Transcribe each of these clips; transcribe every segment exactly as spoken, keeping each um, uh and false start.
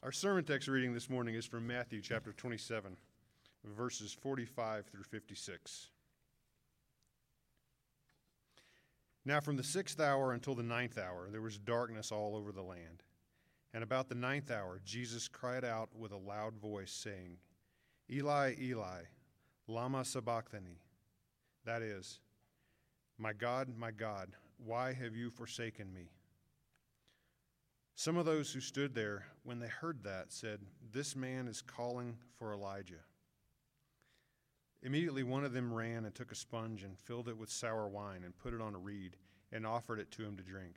Our sermon text reading this morning is from Matthew chapter twenty-seven, verses forty-five through fifty-six. Now from the sixth hour until the ninth hour, there was darkness all over the land. And about the ninth hour, Jesus cried out with a loud voice, saying, Eli, Eli, lama sabachthani? That is, My God, my God, why have you forsaken me? Some of those who stood there, when they heard that, said, This man is calling for Elijah. Immediately one of them ran and took a sponge and filled it with sour wine and put it on a reed and offered it to him to drink.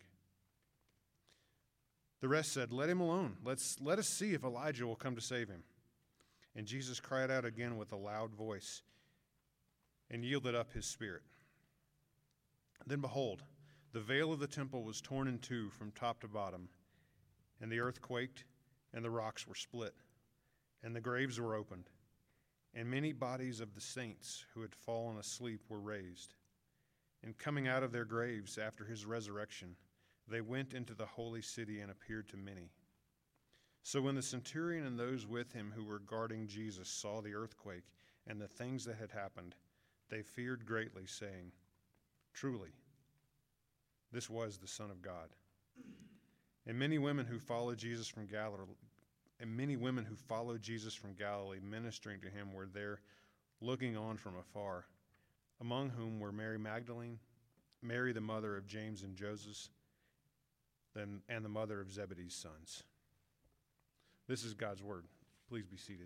The rest said, Let him alone. Let's, let us see if Elijah will come to save him. And Jesus cried out again with a loud voice and yielded up his spirit. Then behold, the veil of the temple was torn in two from top to bottom, and the earth quaked, and the rocks were split, and the graves were opened, and many bodies of the saints who had fallen asleep were raised. And coming out of their graves after his resurrection, they went into the holy city and appeared to many. So when the centurion and those with him who were guarding Jesus saw the earthquake and the things that had happened, they feared greatly, saying, Truly, this was the Son of God. And many women who followed Jesus from Galilee, and many women who followed Jesus from Galilee, ministering to him, were there, looking on from afar, among whom were Mary Magdalene, Mary the mother of James and Joseph, then and the mother of Zebedee's sons. This is God's word. Please be seated.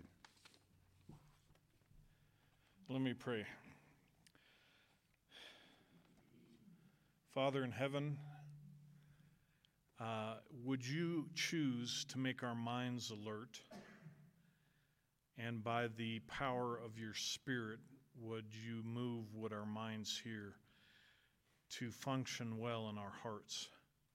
Let me pray. Father in heaven, uh, would you choose to make our minds alert, and by the power of your Spirit, would you move what our minds hear to function well in our hearts?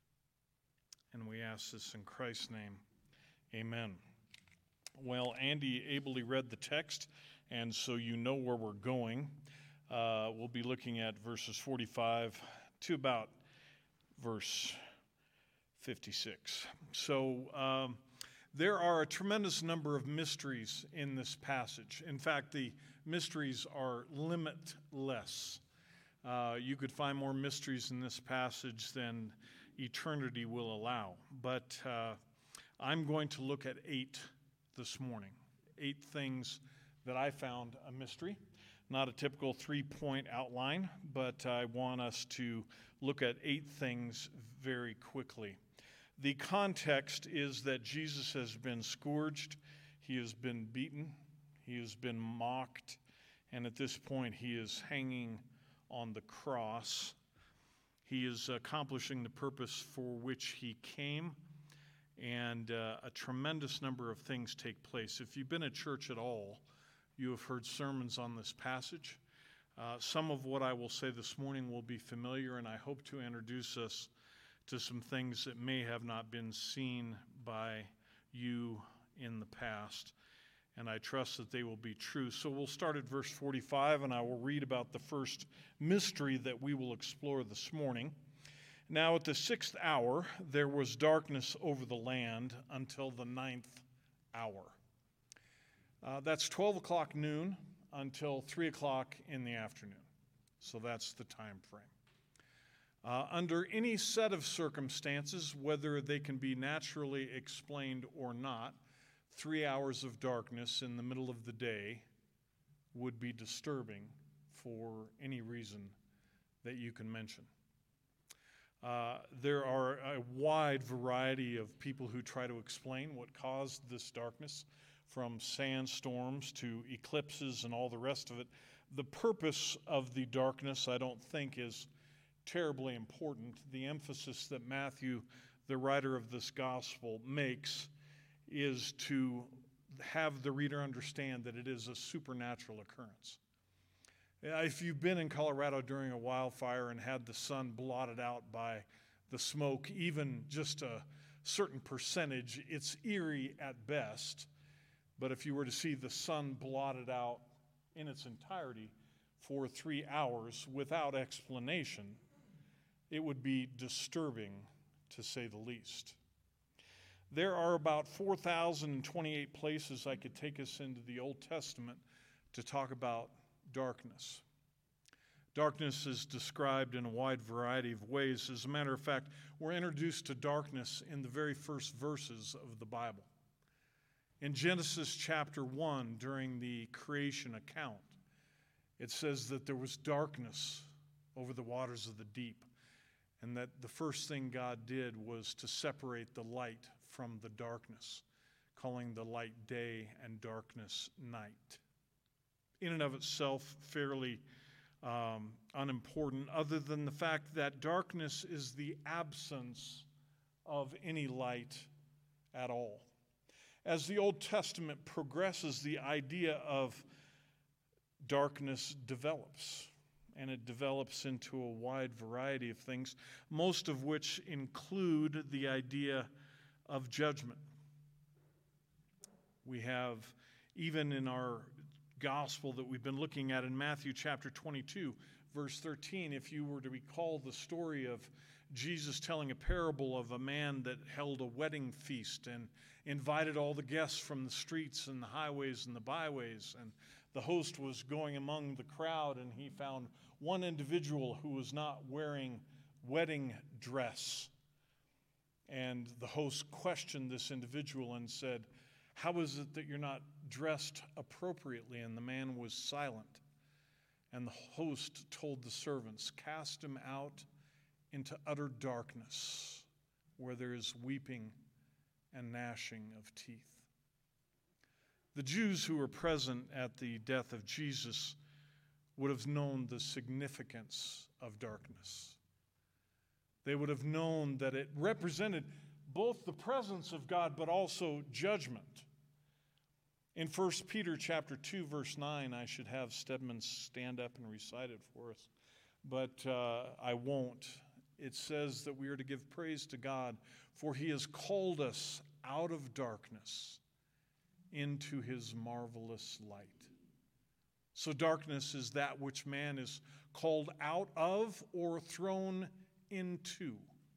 And we ask this in Christ's name. Amen. Well, Andy ably read the text, and so you know where we're going. Uh, we'll be looking at verses forty-five to about verse fifty-six. So um, there are a tremendous number of mysteries in this passage. In fact, the mysteries are limitless. Uh, you could find more mysteries in this passage than eternity will allow. But uh, I'm going to look at eight this morning. Eight things that I found a mystery. Not a typical three-point outline, but I want us to look at eight things very quickly. The context is that Jesus has been scourged, he has been beaten, he has been mocked, and at this point he is hanging on the cross. He is accomplishing the purpose for which he came, and uh, a tremendous number of things take place. If you've been at church at all, you have heard sermons on this passage. Uh, some of what I will say this morning will be familiar, and I hope to introduce us to some things that may have not been seen by you in the past, and I trust that they will be true. So we'll start at verse forty-five, and I will read about the first mystery that we will explore this morning. Now at the sixth hour, there was darkness over the land until the ninth hour. Uh, that's twelve o'clock noon until three o'clock in the afternoon. So that's the time frame. Uh, under any set of circumstances, whether they can be naturally explained or not, three hours of darkness in the middle of the day would be disturbing for any reason that you can mention. Uh, there are a wide variety of people who try to explain what caused this darkness, from sandstorms to eclipses and all the rest of it. The purpose of the darkness, I don't think, is terribly important. The emphasis that Matthew, the writer of this gospel, makes is to have the reader understand that it is a supernatural occurrence. If you've been in Colorado during a wildfire and had the sun blotted out by the smoke, even just a certain percentage, it's eerie at best. But if you were to see the sun blotted out in its entirety for three hours without explanation, it would be disturbing, to say the least. There are about four thousand twenty-eight places I could take us into the Old Testament to talk about darkness. Darkness is described in a wide variety of ways. As a matter of fact, we're introduced to darkness in the very first verses of the Bible. In Genesis chapter one, during the creation account, it says that there was darkness over the waters of the deep, and that the first thing God did was to separate the light from the darkness, calling the light day and darkness night. In and of itself, fairly um, unimportant, other than the fact that darkness is the absence of any light at all. As the Old Testament progresses, the idea of darkness develops, and it develops into a wide variety of things, most of which include the idea of judgment. We have, even in our gospel that we've been looking at in Matthew chapter twenty-two, verse thirteen, if you were to recall the story of Jesus telling a parable of a man that held a wedding feast and invited all the guests from the streets and the highways and the byways, and the host was going among the crowd, and he found one individual who was not wearing wedding dress. And the host questioned this individual and said, "How is it that you're not dressed appropriately?" And the man was silent. And the host told the servants, "Cast him out into utter darkness, where there is weeping and gnashing of teeth." The Jews who were present at the death of Jesus would have known the significance of darkness. They would have known that it represented both the presence of God but also judgment. In First Peter chapter two, verse nine, I should have Stedman stand up and recite it for us, but uh, I won't. It says that we are to give praise to God, for he has called us out of darkness into his marvelous light. So darkness is that which man is called out of or thrown into.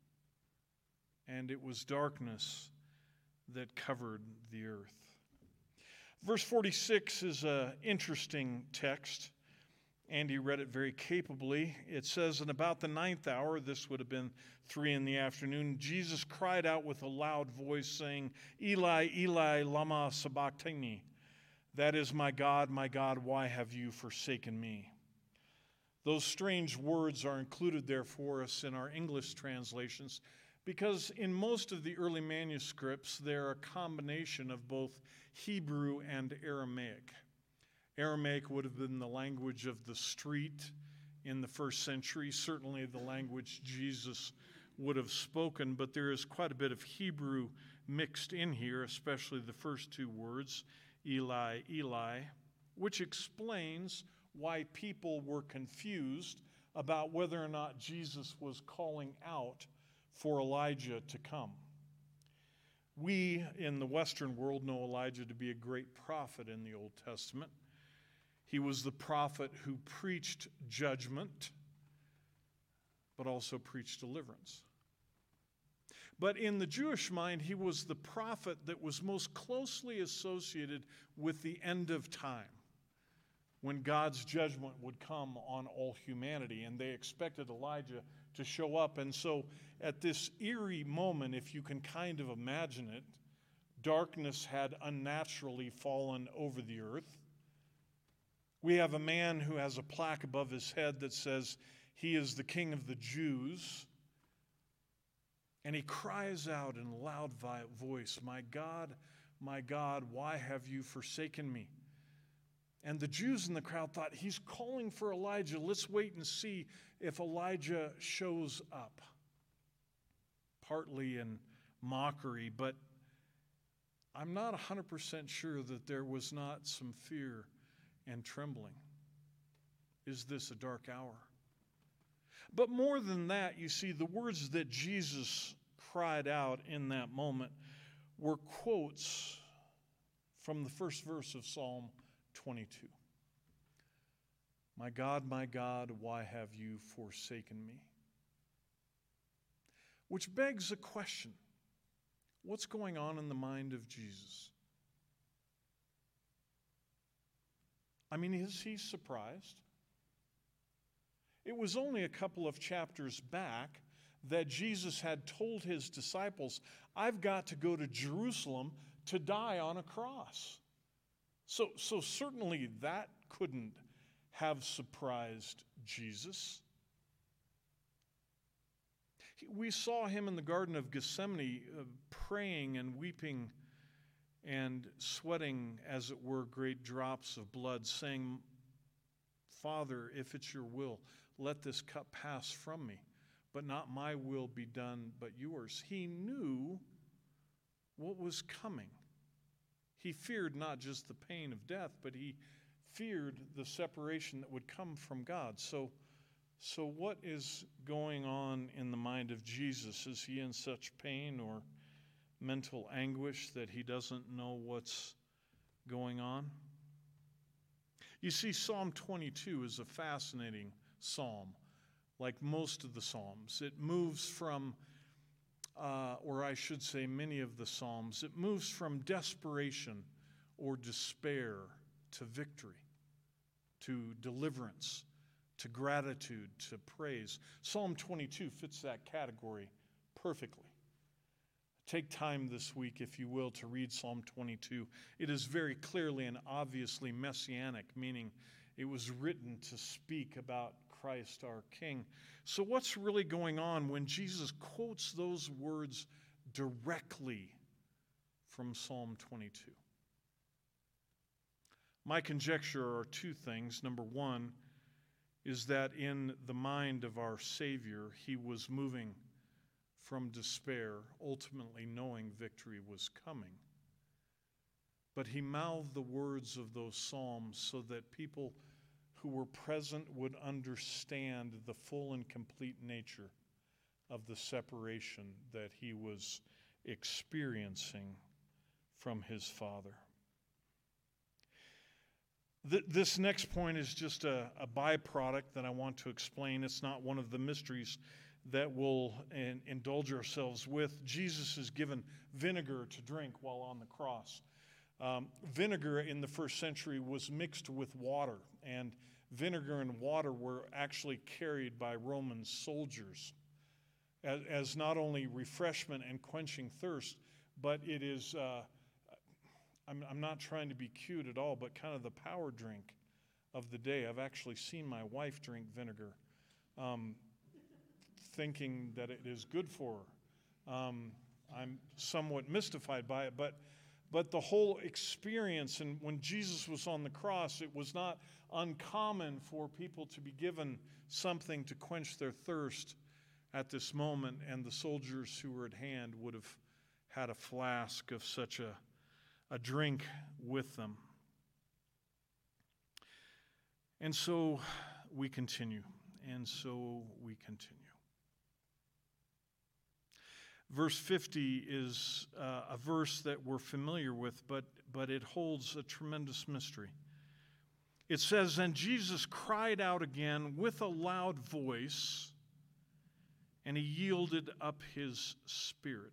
And it was darkness that covered the earth. Verse forty-six is an interesting text. Andy read it very capably. It says, "And about the ninth hour," this would have been three in the afternoon, "Jesus cried out with a loud voice, saying, 'Eli, Eli, lama sabachthani?' That is, 'My God, my God, why have you forsaken me?'" Those strange words are included there for us in our English translations because in most of the early manuscripts, they're a combination of both Hebrew and Aramaic. Aramaic would have been the language of the street in the first century, certainly the language Jesus would have spoken, but there is quite a bit of Hebrew mixed in here, especially the first two words, Eli, Eli, which explains why people were confused about whether or not Jesus was calling out for Elijah to come. We in the Western world know Elijah to be a great prophet in the Old Testament. He was the prophet who preached judgment, but also preached deliverance. But in the Jewish mind, he was the prophet that was most closely associated with the end of time, when God's judgment would come on all humanity, and they expected Elijah to show up. And so at this eerie moment, if you can kind of imagine it, darkness had unnaturally fallen over the earth. We have a man who has a plaque above his head that says he is the King of the Jews. And he cries out in a loud voice, "My God, my God, why have you forsaken me?" And the Jews in the crowd thought, he's calling for Elijah. Let's wait and see if Elijah shows up. Partly in mockery, but I'm not one hundred percent sure that there was not some fear and trembling. Is this a dark hour? But more than that, you see, the words that Jesus cried out in that moment were quotes from the first verse of Psalm twenty-two. "My God, my God, why have you forsaken me?" Which begs a question. What's going on in the mind of Jesus? I mean, is he surprised? It was only a couple of chapters back that Jesus had told his disciples, I've got to go to Jerusalem to die on a cross. So, so certainly that couldn't have surprised Jesus. We saw him in the Garden of Gethsemane uh, praying and weeping and sweating, as it were, great drops of blood, saying, Father, if it's your will, let this cup pass from me, but not my will be done, but yours. He knew what was coming. He feared not just the pain of death, but he feared the separation that would come from God. So, so what is going on in the mind of Jesus? Is he in such pain or mental anguish that he doesn't know what's going on? You see, Psalm twenty-two is a fascinating psalm, like most of the Psalms. It moves from, uh, or I should say many of the Psalms, it moves from desperation or despair to victory, to deliverance, to gratitude, to praise. Psalm twenty-two fits that category perfectly. Take time this week, if you will, to read Psalm twenty-two. It is very clearly and obviously messianic, meaning it was written to speak about Christ our King. So what's really going on when Jesus quotes those words directly from Psalm twenty-two? My conjecture are two things. Number one is that in the mind of our Savior, he was moving from despair, ultimately knowing victory was coming. But he mouthed the words of those psalms so that people who were present would understand the full and complete nature of the separation that he was experiencing from his Father. Th- this next point is just a, a byproduct that I want to explain. It's not one of the mysteries that we'll in, indulge ourselves with. Jesus is given vinegar to drink while on the cross. Um, vinegar in the first century was mixed with water, and vinegar and water were actually carried by Roman soldiers as, as not only refreshment and quenching thirst, but it is, uh, I'm, I'm not trying to be cute at all, but kind of the power drink of the day. I've actually seen my wife drink vinegar, um, thinking that it is good for her. Um, I'm somewhat mystified by it, but but the whole experience, and when Jesus was on the cross, it was not uncommon for people to be given something to quench their thirst at this moment, and the soldiers who were at hand would have had a flask of such a, a drink with them. And so we continue, and so we continue. Verse fifty is uh, a verse that we're familiar with, but, but it holds a tremendous mystery. It says, and Jesus cried out again with a loud voice, and he yielded up his spirit.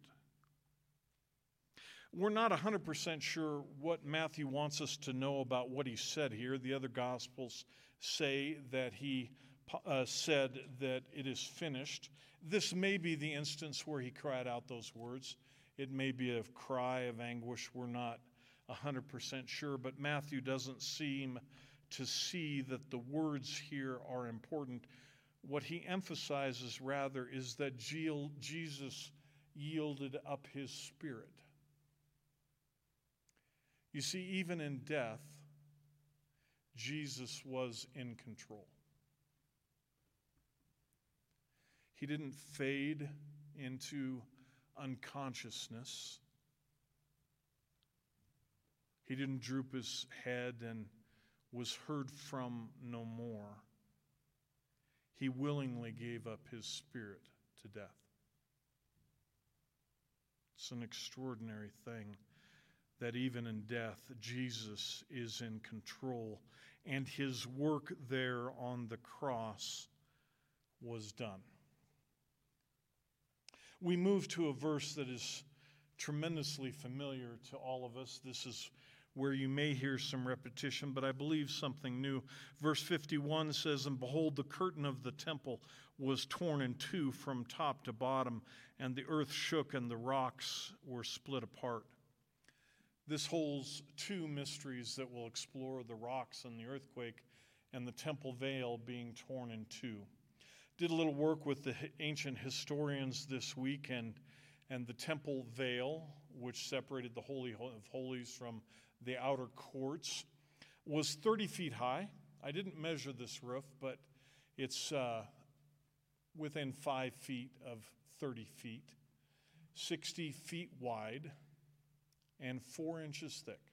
We're not one hundred percent sure what Matthew wants us to know about what he said here. The other Gospels say that he uh, said that it is finished. This may be the instance where he cried out those words. It may be a cry of anguish. We're not one hundred percent sure, but Matthew doesn't seem to see that the words here are important. What he emphasizes rather is that Jesus yielded up his spirit. You see, even in death, Jesus was in control. He didn't fade into unconsciousness. He didn't droop his head and was heard from no more. He willingly gave up his spirit to death. It's an extraordinary thing that even in death, Jesus is in control, and his work there on the cross was done. We move to a verse that is tremendously familiar to all of us. This is where you may hear some repetition, but I believe something new. Verse fifty-one says, "And behold, the curtain of the temple was torn in two from top to bottom, and the earth shook, and the rocks were split apart." This holds two mysteries that we'll explore: the rocks and the earthquake, and the temple veil being torn in two. Did a little work with the ancient historians this week, and, and the temple veil, which separated the Holy of Holies from the outer courts, was thirty feet high. I didn't measure this roof, but it's uh, within five feet of thirty feet, sixty feet wide, and four inches thick.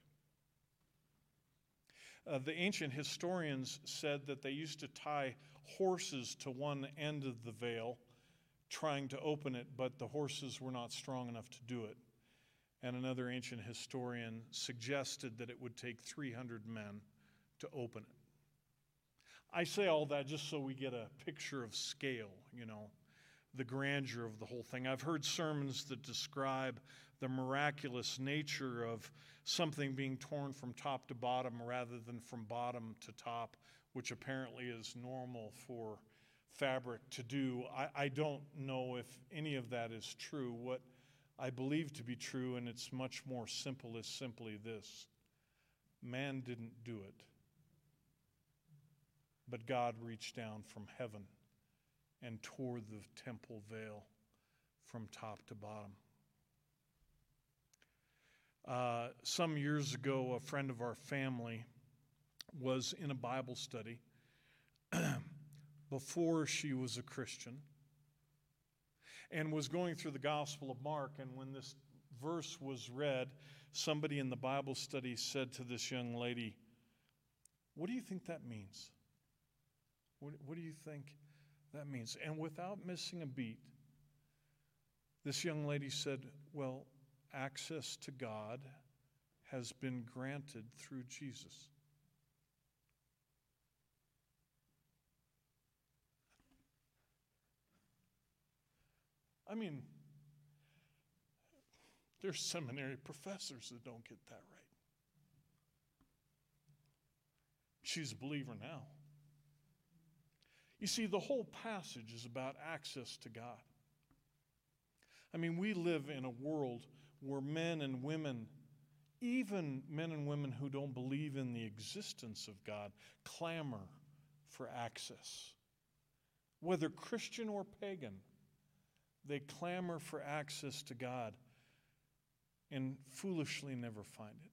Uh, the ancient historians said that they used to tie horses to one end of the veil, trying to open it, but the horses were not strong enough to do it. And another ancient historian suggested that it would take three hundred men to open it. I say all that just so we get a picture of scale, you know, the grandeur of the whole thing. I've heard sermons that describe the miraculous nature of something being torn from top to bottom rather than from bottom to top, which apparently is normal for fabric to do. I, I don't know if any of that is true. What I believe to be true, and it's much more simple, is simply this: man didn't do it, but God reached down from heaven and tore the temple veil from top to bottom. Uh, some years ago, a friend of our family was in a Bible study before she was a Christian, and was going through the Gospel of Mark, and when this verse was read, somebody in the Bible study said to this young lady, "What do you think that means? What, what do you think that means?" And without missing a beat, this young lady said, "Well, access to God has been granted through Jesus." I mean, there's seminary professors that don't get that right. She's a believer now. You see, the whole passage is about access to God. I mean, we live in a world where men and women, even men and women who don't believe in the existence of God, clamor for access. Whether Christian or pagan, they clamor for access to God and foolishly never find it.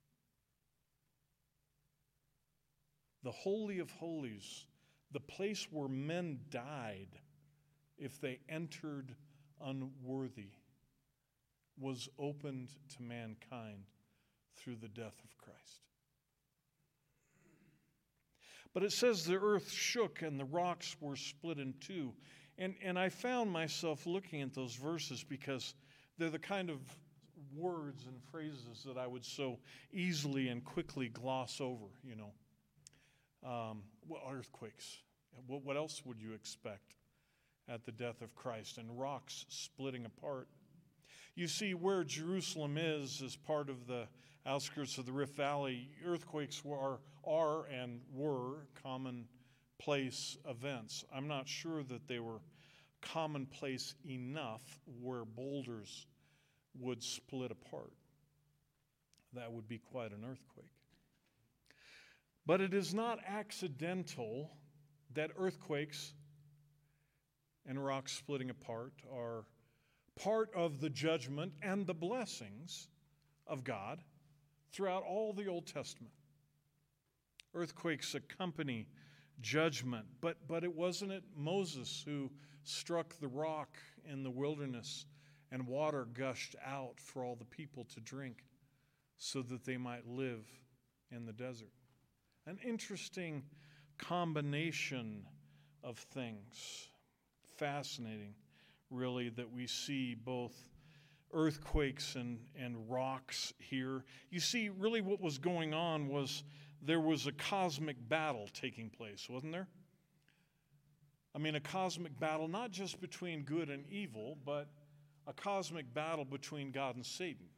The Holy of Holies, the place where men died if they entered unworthy, was opened to mankind through the death of Christ. But it says the earth shook and the rocks were split in two. And, and I found myself looking at those verses because they're the kind of words and phrases that I would so easily and quickly gloss over, you know. Um, well, earthquakes. What, what else would you expect at the death of Christ? And rocks splitting apart. You see, where Jerusalem is, as part of the outskirts of the Rift Valley, earthquakes were, are and were commonplace events. I'm not sure that they were commonplace enough where boulders would split apart. That would be quite an earthquake. But it is not accidental that earthquakes and rocks splitting apart are part of the judgment and the blessings of God throughout all the Old Testament. Earthquakes accompany judgment, but, but it wasn't it Moses who struck the rock in the wilderness and water gushed out for all the people to drink so that they might live in the desert. An interesting combination of things. Fascinating, really, that we see both earthquakes and, and rocks here. You see, really what was going on was there was a cosmic battle taking place, wasn't there? I mean, a cosmic battle not just between good and evil, but a cosmic battle between God and Satan.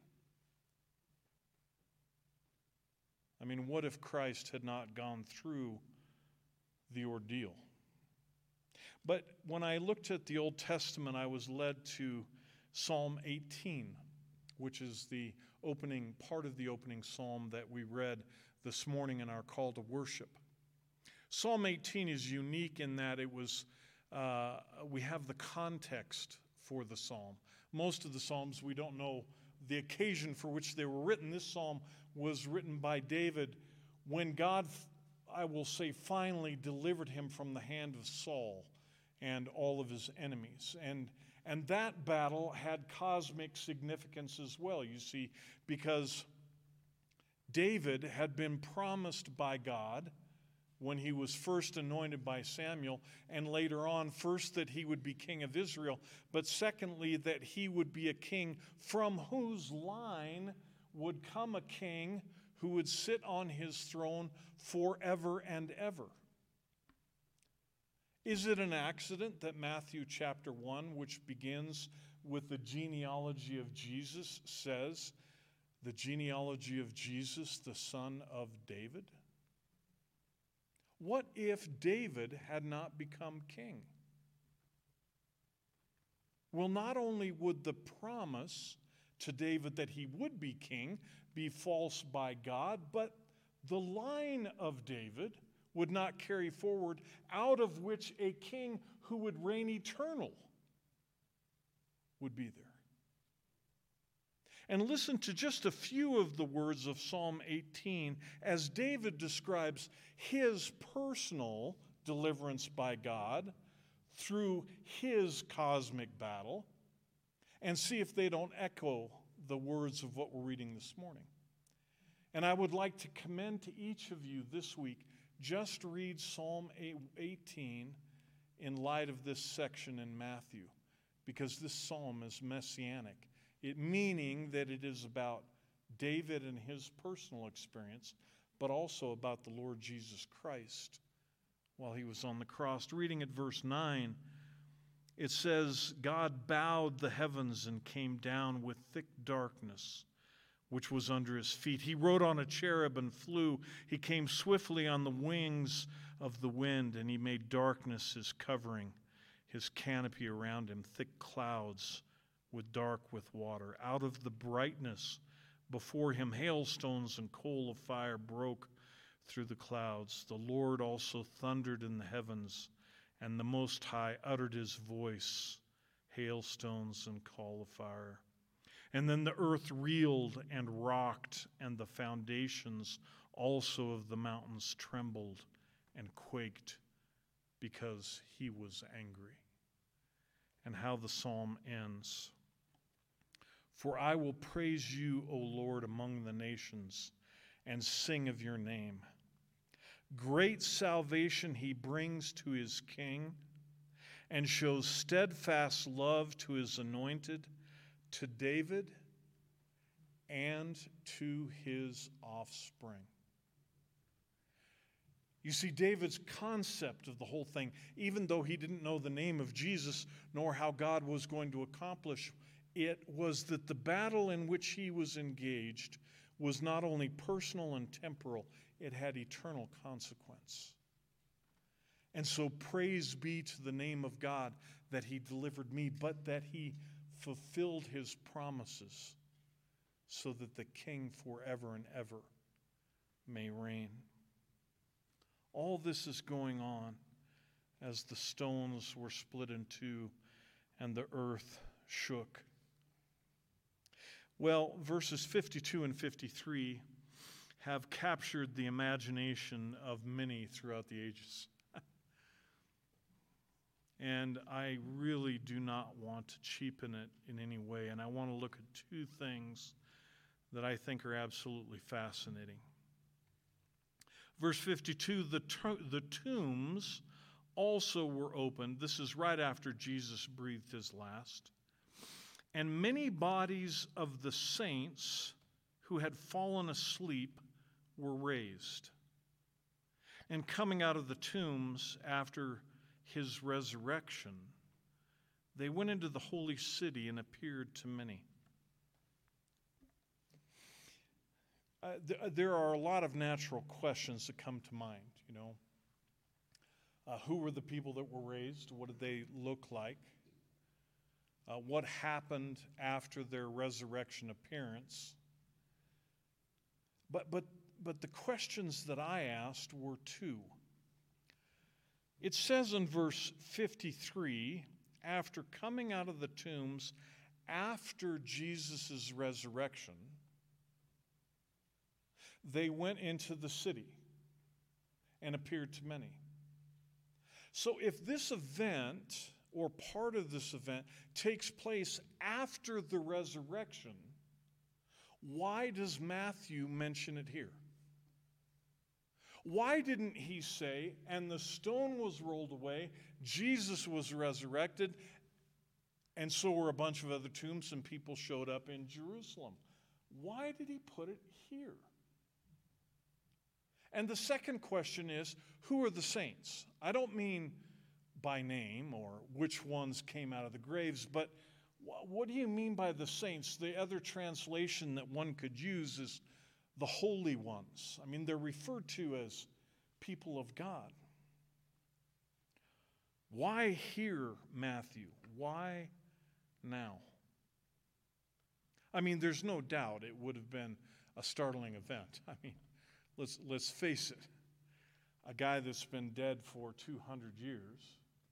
I mean, what if Christ had not gone through the ordeal? But when I looked at the Old Testament, I was led to Psalm eighteen, which is the opening part of the opening psalm that we read this morning in our call to worship. Psalm eighteen is unique in that it was, uh, we have the context for the psalm. Most of the psalms, we don't know the occasion for which they were written. This psalm was written by David when God, I will say, finally delivered him from the hand of Saul and all of his enemies. And, and that battle had cosmic significance as well, you see, because David had been promised by God when he was first anointed by Samuel, and later on, first that he would be king of Israel, but secondly, that he would be a king from whose line would come a king who would sit on his throne forever and ever. Is it an accident that Matthew chapter one, which begins with the genealogy of Jesus, says, the genealogy of Jesus, the son of David? What if David had not become king? Well, not only would the promise to David that he would be king be false by God, but the line of David would not carry forward, out of which a king who would reign eternal would be there. And listen to just a few of the words of Psalm eighteen as David describes his personal deliverance by God through his cosmic battle, and see if they don't echo the words of what we're reading this morning. And I would like to commend to each of you this week, just read Psalm eighteen in light of this section in Matthew, because this psalm is messianic. It meaning that it is about David and his personal experience, but also about the Lord Jesus Christ while he was on the cross. Reading at verse nine, it says, God bowed the heavens and came down with thick darkness, which was under his feet. He rode on a cherub and flew. He came swiftly on the wings of the wind, and he made darkness his covering, his canopy around him, thick clouds with dark with water. Out of the brightness before him, hailstones and coal of fire broke through the clouds. The Lord also thundered in the heavens, and the Most High uttered his voice, hailstones and coal of fire. And then the earth reeled and rocked, and the foundations also of the mountains trembled and quaked because he was angry. And how the psalm ends. For I will praise you, O Lord, among the nations, and sing of your name. Great salvation he brings to his king, and shows steadfast love to his anointed, to David and to his offspring. You see, David's concept of the whole thing, even though he didn't know the name of Jesus nor how God was going to accomplish it, was that the battle in which he was engaged was not only personal and temporal, it had eternal consequence. And so praise be to the name of God that he delivered me, but that he fulfilled his promises so that the king forever and ever may reign. All this is going on as the stones were split in two and the earth shook. Well, verses fifty-two and fifty-three have captured the imagination of many throughout the ages. And I really do not want to cheapen it in any way. And I want to look at two things that I think are absolutely fascinating. Verse fifty-two, the, to- the tombs also were opened. This is right after Jesus breathed his last. And many bodies of the saints who had fallen asleep were raised. And coming out of the tombs after his resurrection, They went into the holy city and appeared to many. Uh, th- there are a lot of natural questions that come to mind, you know. Uh, who were the people that were raised? What did they look like? Uh, what happened after their resurrection appearance? But, but, but the questions that I asked were two. It says in verse fifty-three, after coming out of the tombs after Jesus' resurrection, they went into the city and appeared to many. So if this event, or part of this event, takes place after the resurrection, why does Matthew mention it here? Why didn't he say, and the stone was rolled away, Jesus was resurrected, and so were a bunch of other tombs, and people showed up in Jerusalem? Why did he put it here? And the second question is, who are the saints? I don't mean by name or which ones came out of the graves, but what do you mean by the saints? The other translation that one could use is the holy ones. I mean, they're referred to as people of God. Why here, Matthew? Why now? I mean, there's no doubt it would have been a startling event. I mean, let's, let's face it. A guy that's been dead for two hundred years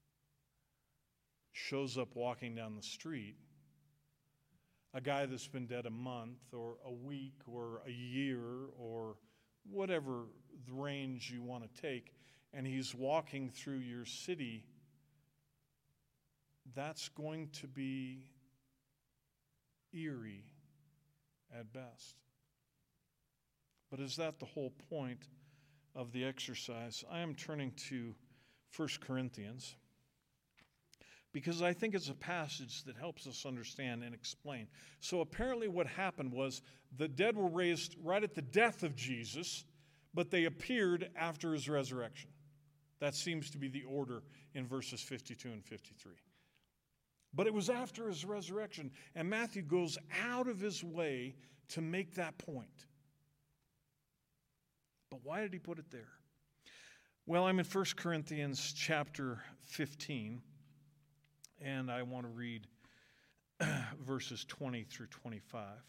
shows up walking down the street. A guy that's been dead a month or a week or a year or whatever the range you want to take, and he's walking through your city, that's going to be eerie at best. But is that the whole point of the exercise? I am turning to First Corinthians because I think it's a passage that helps us understand and explain. So apparently what happened was the dead were raised right at the death of Jesus, but they appeared after his resurrection. That seems to be the order in verses fifty-two and fifty-three. But it was after his resurrection, and Matthew goes out of his way to make that point. But why did he put it there? Well, I'm in First Corinthians chapter fifteen, and I want to read verses twenty through twenty-five.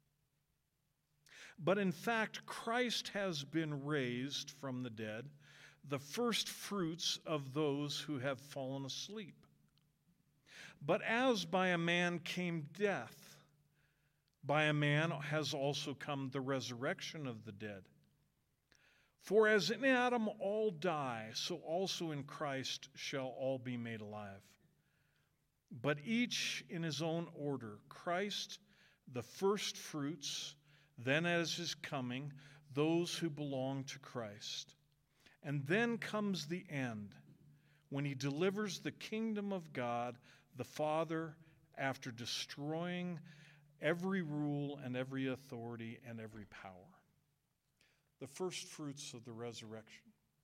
But in fact, Christ has been raised from the dead, the first fruits of those who have fallen asleep. But as by a man came death, by a man has also come the resurrection of the dead. For as in Adam all die, so also in Christ shall all be made alive. But each in his own order, Christ the first fruits, then as his coming, those who belong to Christ. And then comes the end, when he delivers the kingdom of God, the Father, after destroying every rule and every authority and every power. The first fruits of the resurrection.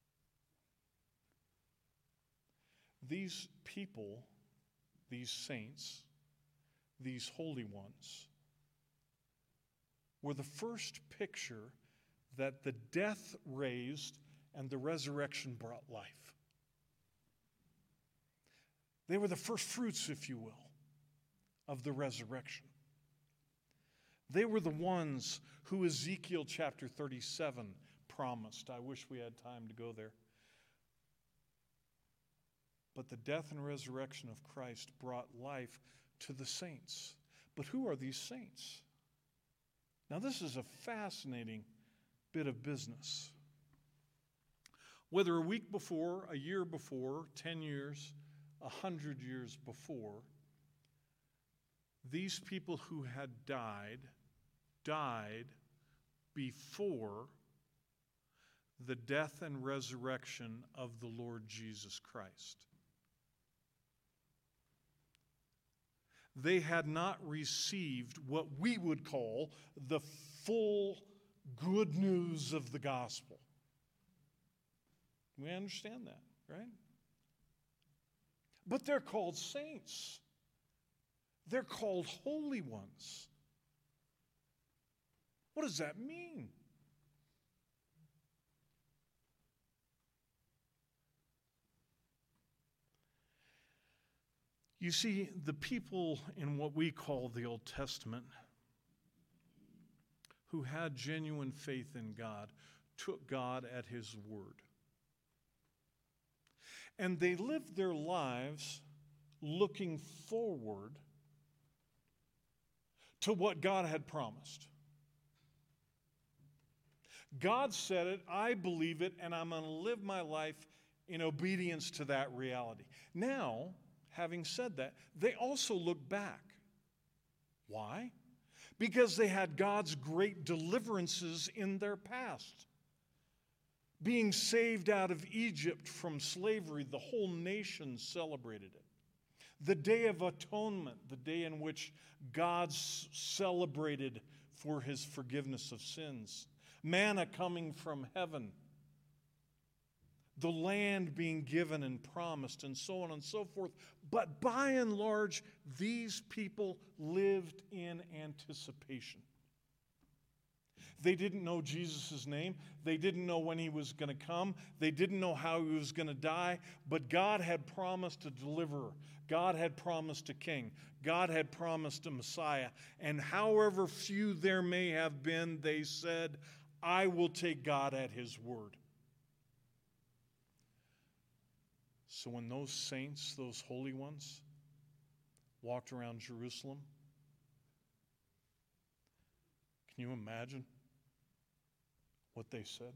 These people, these saints, these holy ones, were the first picture that the death raised and the resurrection brought life. They were the first fruits, if you will, of the resurrection. They were the ones who Ezekiel chapter thirty-seven promised. I wish we had time to go there. But the death and resurrection of Christ brought life to the saints. But who are these saints? Now, this is a fascinating bit of business. Whether a week before, a year before, ten years, a hundred years before, these people who had died, died before the death and resurrection of the Lord Jesus Christ. They had not received what we would call the full good news of the gospel. We understand that, right? But they're called saints. They're called holy ones. What does that mean? You see, the people in what we call the Old Testament who had genuine faith in God took God at His word. And they lived their lives looking forward to what God had promised. God said it, I believe it, and I'm going to live my life in obedience to that reality. Now, having said that, they also look back. Why? Because they had God's great deliverances in their past. Being saved out of Egypt from slavery, the whole nation celebrated it. The Day of Atonement, the day in which God celebrated for His forgiveness of sins. Manna coming from heaven. The land being given and promised, and so on and so forth. But by and large, these people lived in anticipation. They didn't know Jesus' name. They didn't know when He was going to come. They didn't know how He was going to die. But God had promised a deliverer. God had promised a king. God had promised a Messiah. And however few there may have been, they said, I will take God at His word. So when those saints, those holy ones, walked around Jerusalem, can you imagine what they said?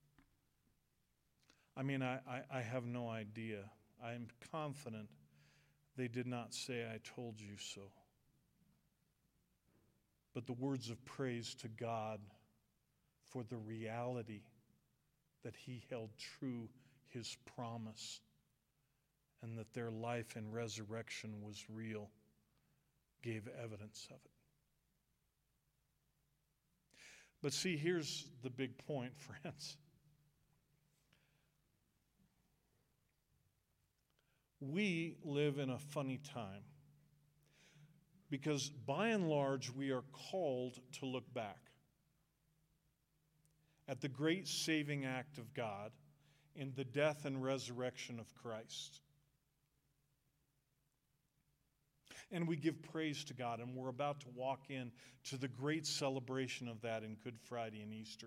I mean, I, I, I have no idea. I am confident they did not say, I told you so. But the words of praise to God for the reality that He held true His promise and that their life and resurrection was real gave evidence of it. But see, here's the big point, friends. We live in a funny time because by and large we are called to look back at the great saving act of God in the death and resurrection of Christ. And we give praise to God, and we're about to walk in to the great celebration of that in Good Friday and Easter.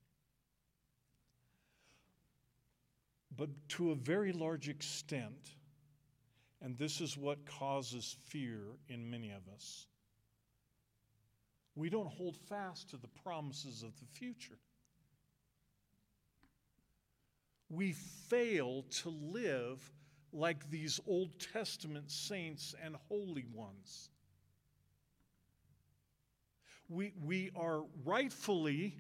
But to a very large extent, and this is what causes fear in many of us, we don't hold fast to the promises of the future. We fail to live like these Old Testament saints and holy ones. We, we are rightfully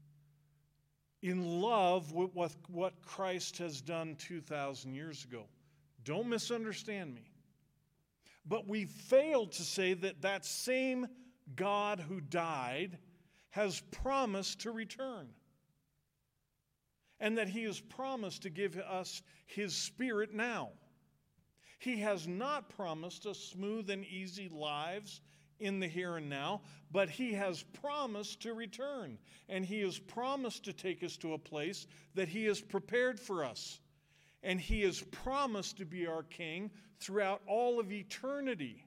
in love with what, what Christ has done two thousand years ago. Don't misunderstand me. But we fail to say that that same God who died has promised to return. And that He has promised to give us His Spirit now. He has not promised us smooth and easy lives in the here and now, but He has promised to return. And He has promised to take us to a place that He has prepared for us. And He has promised to be our King throughout all of eternity.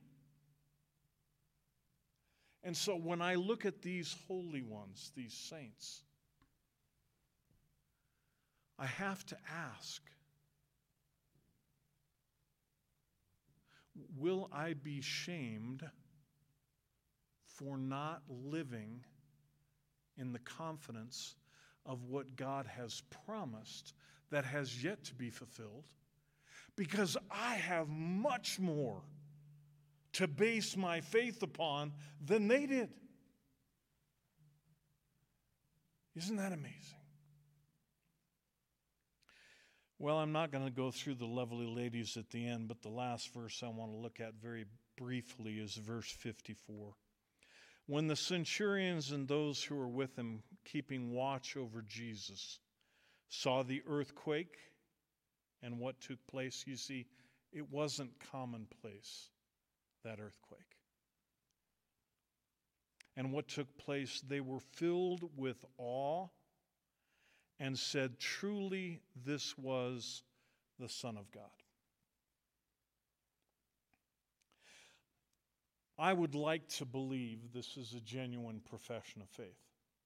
And so when I look at these holy ones, these saints, I have to ask, will I be shamed for not living in the confidence of what God has promised that has yet to be fulfilled? Because I have much more to base my faith upon than they did. Isn't that amazing? Well, I'm not going to go through the lovely ladies at the end, but the last verse I want to look at very briefly is verse fifty-four. When the centurions and those who were with him, keeping watch over Jesus, saw the earthquake and what took place, you see, it wasn't commonplace, that earthquake. and what took place, they were filled with awe and said, "Truly, this was the Son of God." I would like to believe this is a genuine profession of faith.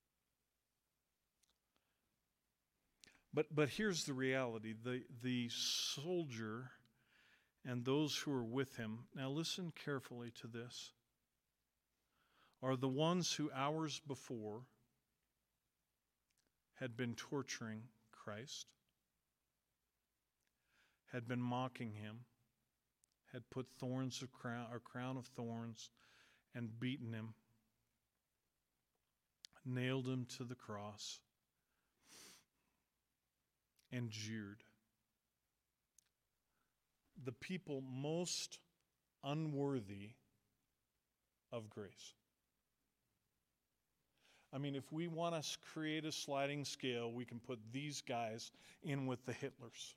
But, but here's the reality. The, the soldier and those who are with him, now listen carefully to this, are the ones who hours before had been torturing Christ, had been mocking him, had put thorns of crown, a crown of thorns and beaten him, nailed him to the cross, and jeered. The people most unworthy of grace. I mean, if we want to create a sliding scale, we can put these guys in with the Hitlers.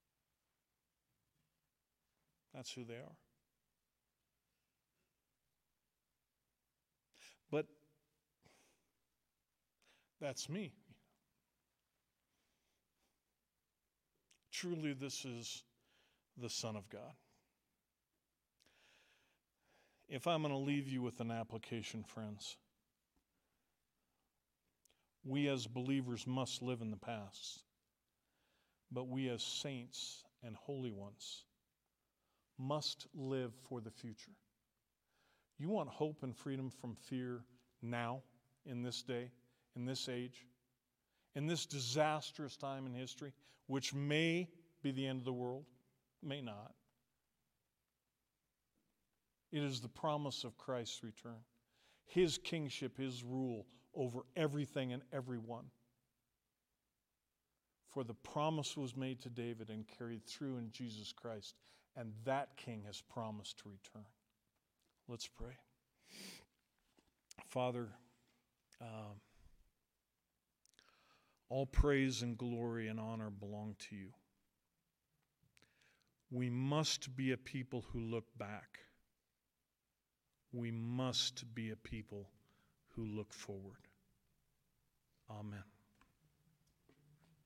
That's who they are. But that's me. Truly, this is the Son of God. If I'm going to leave you with an application, friends, we as believers must live in the past, but we as saints and holy ones must live for the future. You want hope and freedom from fear now, in this day, in this age, in this disastrous time in history, which may be the end of the world, may not. It is the promise of Christ's return, His kingship, His rule over everything and everyone. For the promise was made to David and carried through in Jesus Christ, and that king has promised to return. Let's pray. Father, um, all praise and glory and honor belong to you. We must be a people who look back. We must be a people who look forward. Amen.